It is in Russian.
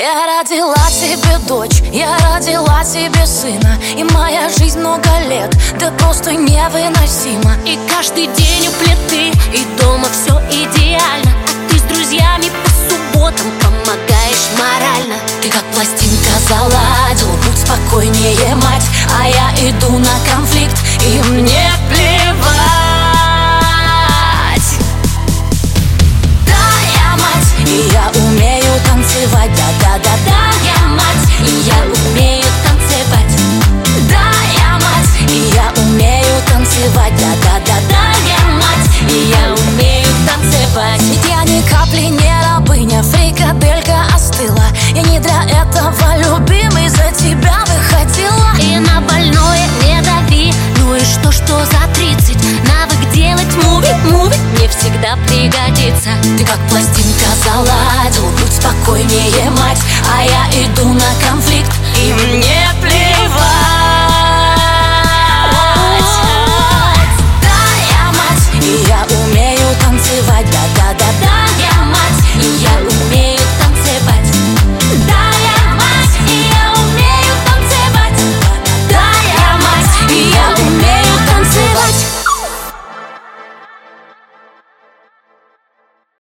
Я родила тебе дочь, я родила тебе сына, и моя жизнь много лет, да просто невыносима. И каждый день у плиты, и дома все идеально, а ты с друзьями по субботам помогаешь морально. Ты как пластинка заладила, будь спокойнее, мать, а я иду на конфликт, и мне плевать. Да, я мать, и я умею танцевать, да-да-да-да. Я мать, и я умею танцевать. Да, я мать, и я умею танцевать, да-да-да-да. Я мать, и я умею танцевать. Ведь я ни капли не рабыня, фрикаделька остыла. Я не для этого, любимый, за тебя выходила. И на больное не дави, ну и что за 30? Навык делать муви мне всегда пригодится. Ты как пластинка заладил, будь спокойнее, мать, а я иду на конфликт, и мне плевать.